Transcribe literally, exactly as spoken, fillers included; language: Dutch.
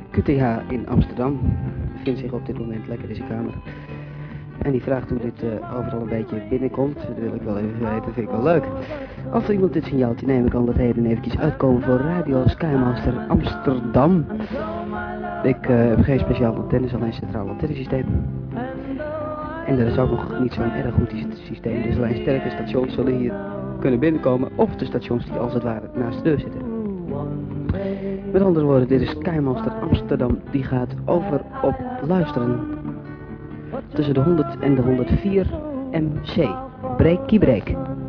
Q T H in Amsterdam bevindt zich op dit moment lekker in zijn kamer. En die vraagt hoe dit uh, overal een beetje binnenkomt. Dat wil ik wel even weten, vind ik wel leuk. Als er iemand dit signaaltje nemen kan dat heden eventjes uitkomen voor Radio Skymaster Amsterdam. Ik uh, heb geen speciaal antennes, alleen centraal antennesysteem. En er is ook nog niet zo'n erg goed systeem, dus alleen sterke stations zullen hier kunnen binnenkomen. Of de stations die als het ware naast de deur zitten. Met andere woorden, dit is Skymaster Amsterdam, die gaat over op luisteren. Tussen de honderd en de honderdvier M C. Breakie break.